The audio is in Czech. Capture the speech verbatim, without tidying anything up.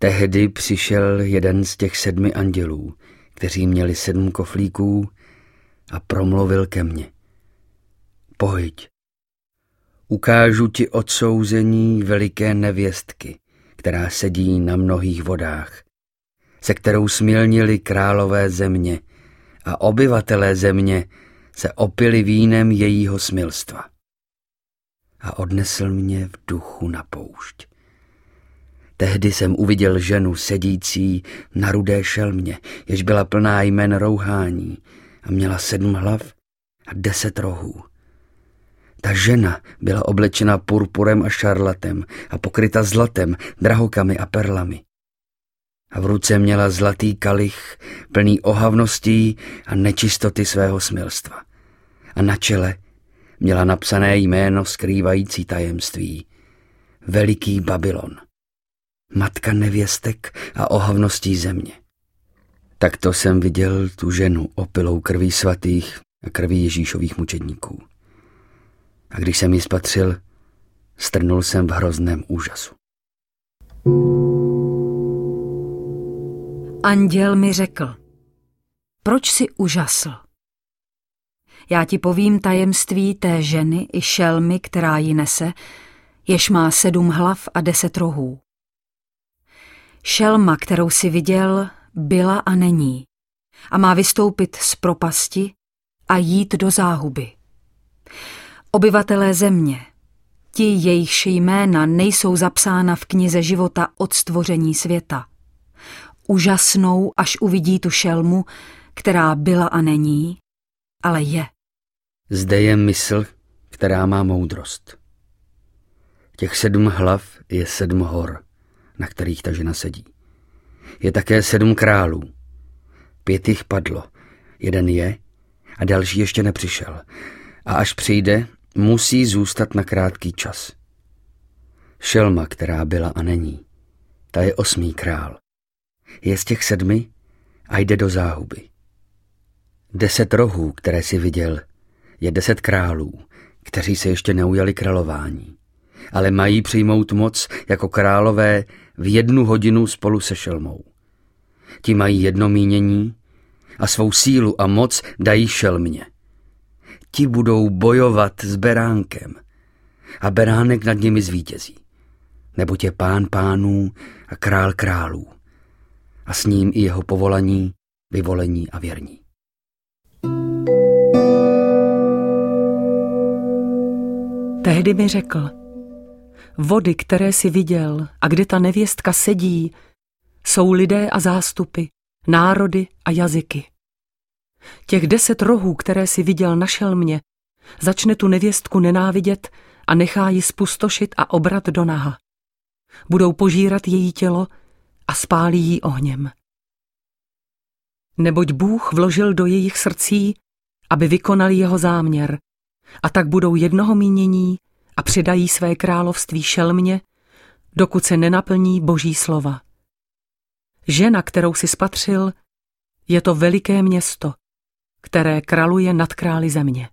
Tehdy přišel jeden z těch sedmi andělů, kteří měli sedm koflíků, a promluvil ke mně. Pojď, ukážu ti odsouzení veliké nevěstky, která sedí na mnohých vodách, se kterou smilnili králové země a obyvatelé země se opili vínem jejího smilstva. A odnesl mě v duchu na poušť. Tehdy jsem uviděl ženu sedící na rudé šelmě, jež byla plná jmen rouhání a měla sedm hlav a deset rohů. Ta žena byla oblečena purpurem a šarlatem a pokryta zlatem, drahokamy a perlami. A v ruce měla zlatý kalich, plný ohavností a nečistoty svého smilstva. A na čele měla napsané jméno skrývající tajemství. Veliký Babylon, matka nevěstek a ohavností země. Takto jsem viděl tu ženu opilou krví svatých a krví Ježíšových mučedníků. A když jsem ji spatřil, strnul jsem v hrozném úžasu. Anděl mi řekl, proč jsi užasl? Já ti povím tajemství té ženy i šelmy, která ji nese, jež má sedm hlav a deset rohů. Šelma, kterou jsi viděl, byla a není a má vystoupit z propasti a jít do záhuby. Obyvatelé země, ti jejichž jména nejsou zapsána v knize života od stvoření světa, užasnou, až uvidí tu šelmu, která byla a není, ale je. Zde je mysl, která má moudrost. Těch sedm hlav je sedm hor, na kterých ta žena sedí. Je také sedm králů. Pět jich padlo, jeden je a další ještě nepřišel. A až přijde, musí zůstat na krátký čas. Šelma, která byla a není, ta je osmý král. Je z těch sedmi a jde do záhuby. Deset rohů, které si viděl, je deset králů, kteří se ještě neujali králování, ale mají přijmout moc jako králové v jednu hodinu spolu se šelmou. Ti mají jedno mínění a svou sílu a moc dají šelmě. Ti budou bojovat s beránkem a beránek nad nimi zvítězí. Neboť je pán pánů a král králů a s ním i jeho povolaní, vyvolení a věrní. Tehdy mi řekl, vody, které jsi viděl a kde ta nevěstka sedí, jsou lidé a zástupy, národy a jazyky. Těch deset rohů, které jsi viděl na šelmě, začne tu nevěstku nenávidět a nechá ji spustošit a obrat do naha. Budou požírat její tělo a spálí ji ohněm. Neboť Bůh vložil do jejich srdcí, aby vykonali jeho záměr, a tak budou jednoho mínění a předají své království šelmě, dokud se nenaplní Boží slova. Žena, kterou si spatřil, je to veliké město, které králuje nad králi země.